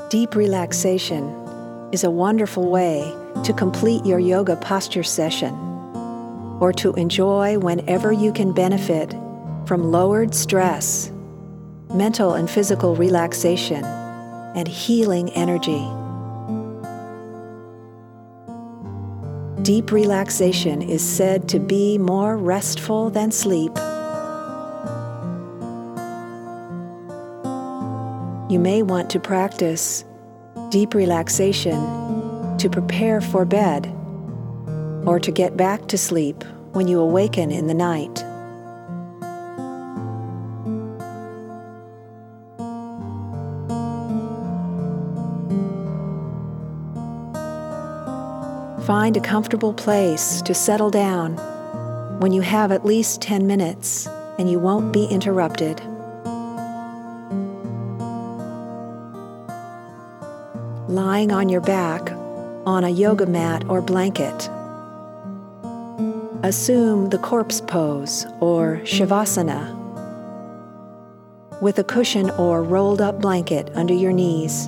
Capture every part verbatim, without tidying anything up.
Deep relaxation is a wonderful way to complete your yoga posture session, or to enjoy whenever you can benefit from lowered stress, mental and physical relaxation, and healing energy. Deep relaxation is said to be more restful than sleep. You may want to practice deep relaxation to prepare for bed or to get back to sleep when you awaken in the night. Find a comfortable place to settle down when you have at least ten minutes and you won't be interrupted. Lying on your back on a yoga mat or blanket. Assume the corpse pose or Shavasana with a cushion or rolled up blanket under your knees.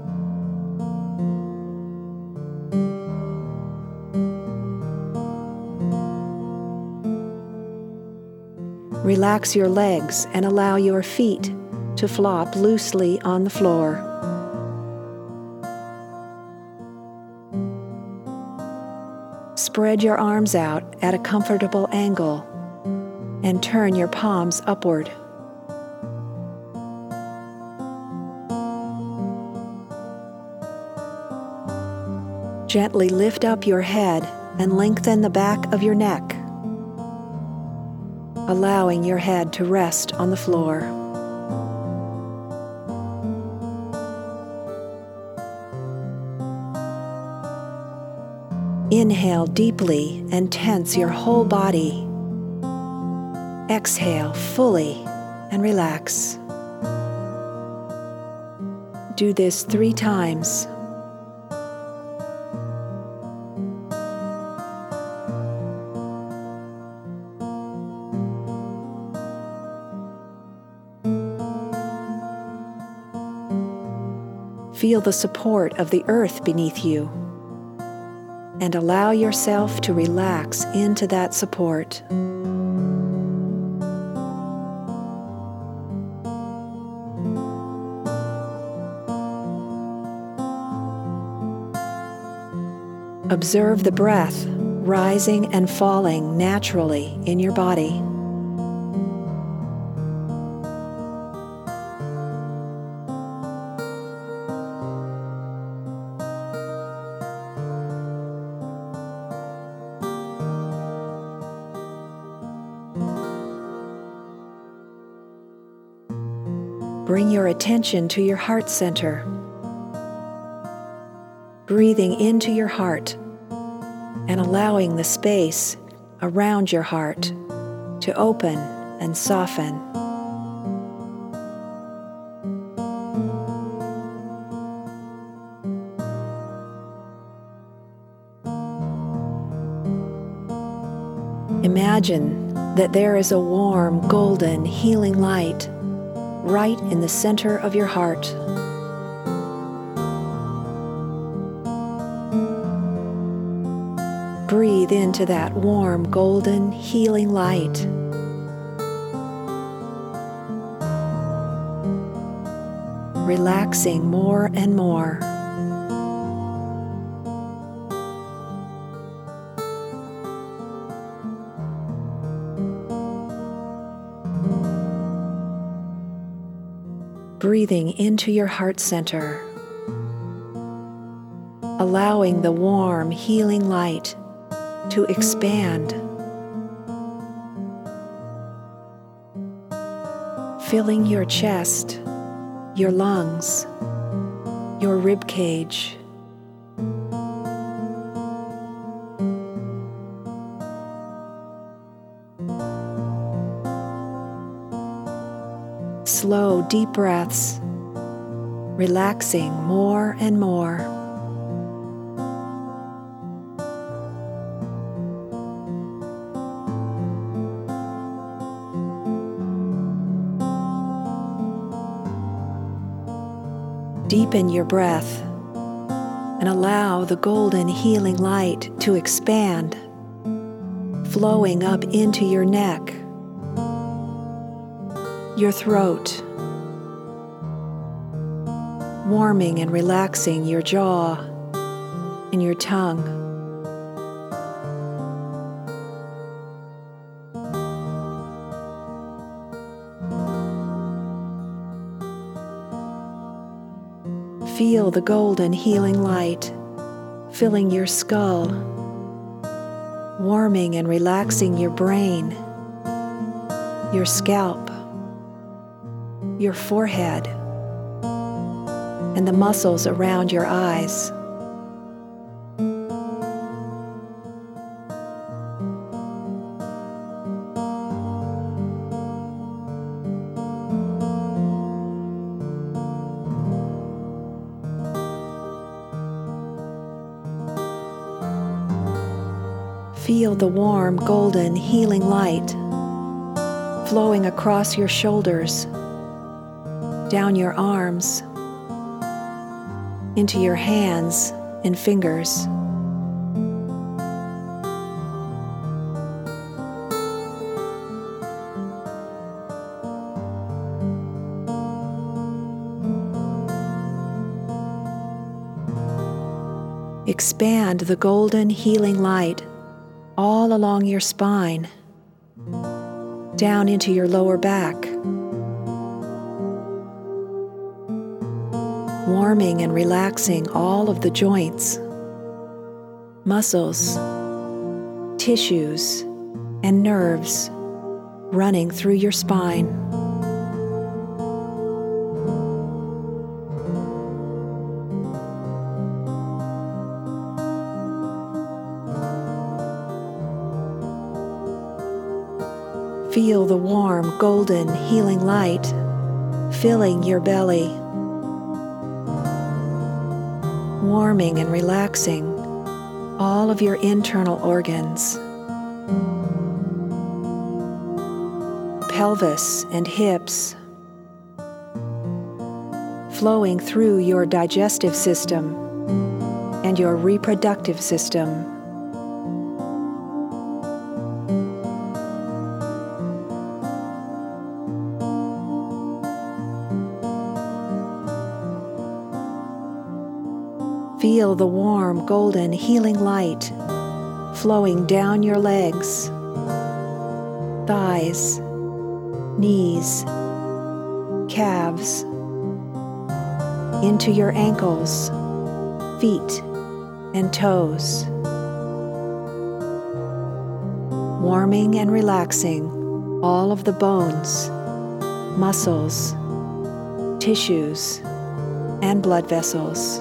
Relax your legs and allow your feet to flop loosely on the floor. Spread your arms out at a comfortable angle and turn your palms upward. Gently lift up your head and lengthen the back of your neck, allowing your head to rest on the floor. Inhale deeply and tense your whole body. Exhale fully and relax. Do this three times. Feel the support of the earth beneath you, and allow yourself to relax into that support. Observe the breath rising and falling naturally in your body. Bring your attention to your heart center, breathing into your heart and allowing the space around your heart to open and soften. Imagine that there is a warm, golden, healing light right in the center of your heart. Breathe into that warm, golden, healing light. Relaxing more and more. Breathing into your heart center, allowing the warm, healing light to expand, filling your chest, your lungs, your rib cage. Slow, deep breaths, relaxing more and more. Deep Deepen your breath and allow the golden healing light to expand, flowing up into your neck, your throat, warming and relaxing your jaw and your tongue. Feel the golden healing light filling your skull, warming and relaxing your brain, your scalp, your forehead, and the muscles around your eyes. Feel the warm, golden, healing light flowing across your shoulders, down your arms, into your hands and fingers. Expand the golden healing light all along your spine, down into your lower back, warming and relaxing all of the joints, muscles, tissues, and nerves running through your spine. Feel the warm, golden, healing light filling your belly, warming and relaxing all of your internal organs, pelvis and hips, flowing through your digestive system and your reproductive system. Feel the warm, golden, healing light flowing down your legs, thighs, knees, calves, into your ankles, feet, and toes, warming and relaxing all of the bones, muscles, tissues, and blood vessels.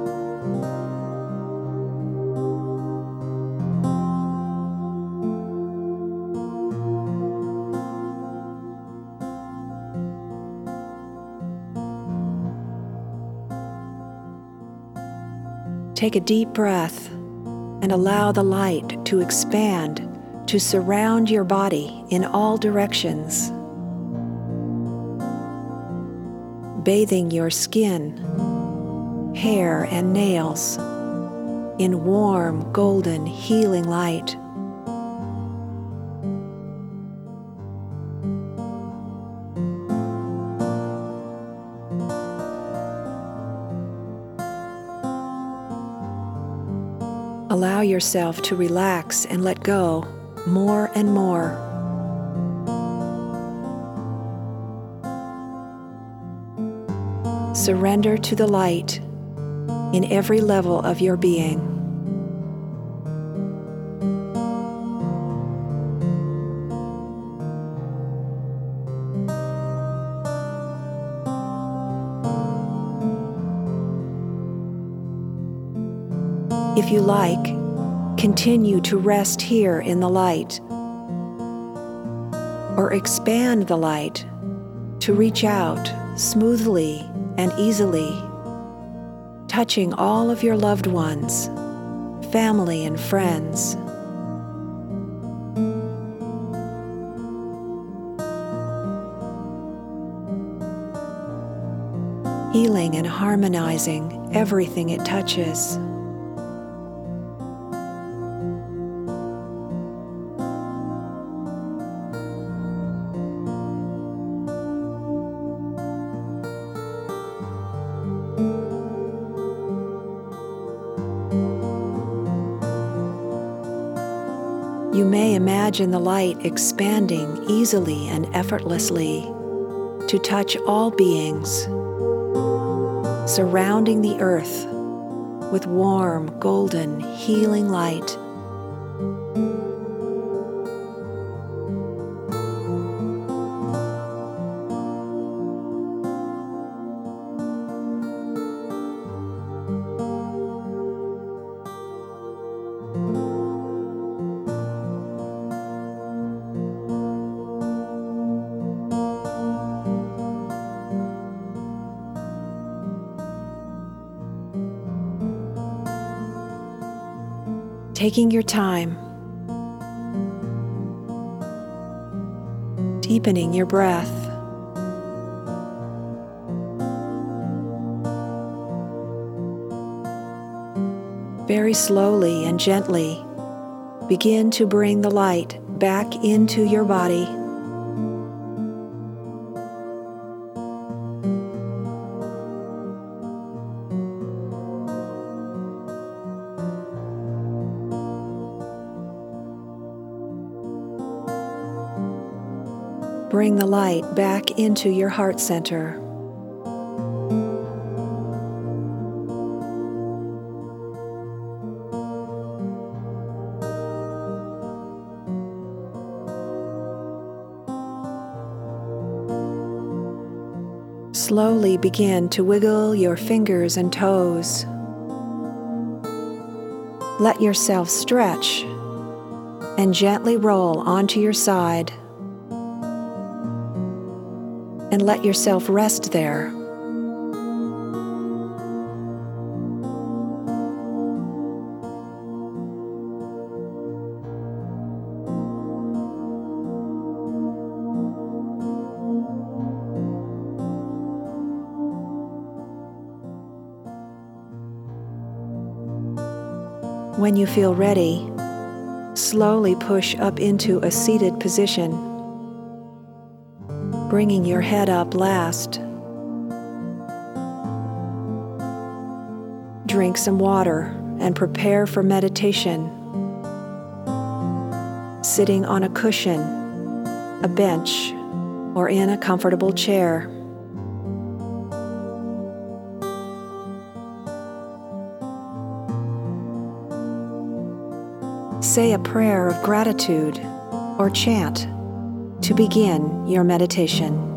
Take a deep breath and allow the light to expand to surround your body in all directions, bathing your skin, hair, and nails in warm, golden, healing light. Allow yourself to relax and let go more and more. Surrender to the light in every level of your being. If you like, continue to rest here in the light, or expand the light to reach out smoothly and easily, touching all of your loved ones, family, and friends. Healing healing and harmonizing everything it touches. You may imagine the light expanding easily and effortlessly to touch all beings, surrounding the earth with warm, golden, healing light. Taking your time, deepening your breath, very slowly and gently begin to bring the light back into your body. Bring the light back into your heart center. Slowly begin to wiggle your fingers and toes. Let yourself stretch and gently roll onto your side. And let yourself rest there. When you feel ready, slowly push up into a seated position, bringing your head up last. Drink some water and prepare for meditation. Sitting on a cushion, a bench, or in a comfortable chair. Say a prayer of gratitude or chant to begin your meditation.